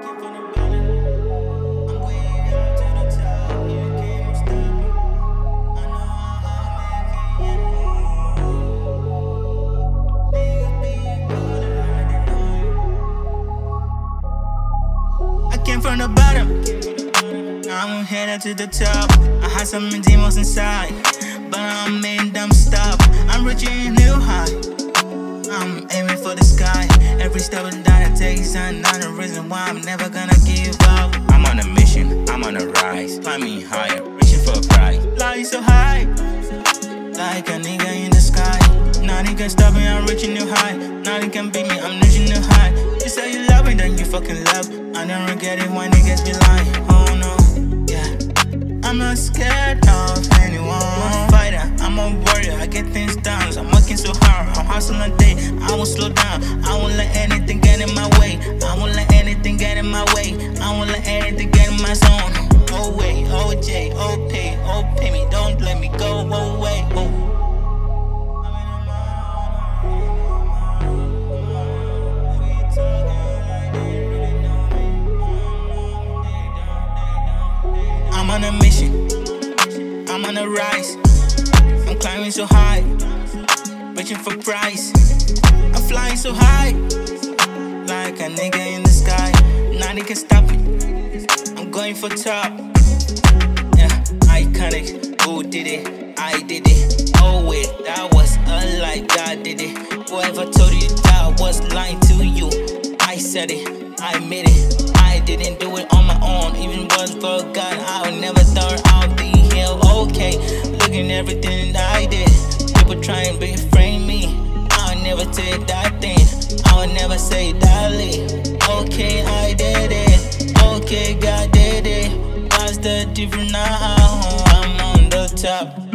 Came from the bottom, now I'm headed to the top. I had some demons inside, but I'm in them stop. I'm reaching a new high, I'm aiming for the sky. Every step that I take is another reason why I'm never gonna give up. I'm on a mission, I'm on a rise, climbing higher, reaching for a prize. Flying so high, like a nigga in the sky. Nothing can stop me, I'm reaching new high. Nothing can beat me, I'm reaching new high. You say you love me, then you fucking love. I don't regret it when niggas be lying. Oh no, yeah. I'm not scared of anyone. I'm a fighter, I'm a warrior, I get things done. I'm working so hard, I'm hustling a day. I won't slow down, I won't let anything get in my way. I won't let anything get in my way. I won't let anything get in my zone. Oh wait, OJ, oh pay me, don't let me go away. Oh. I'm on a mission, I'm on a rise. I'm climbing so high, reaching for prize. I'm flying so high, like a nigga in the sky. Nothing can stop me, I'm going for top. Yeah, iconic, who did it? I did it. Oh wait, that was a lie, God did it. Whoever told you that was lying to you, I said it, I made it. I didn't do it on my own, even was for God. I would never thought I'd be here. Okay, looking at everything that I did. People try and reframe me. I would never take that thing. I would never say that lead. Okay, I did it. Okay, God did it. What's the difference now? I'm on the top.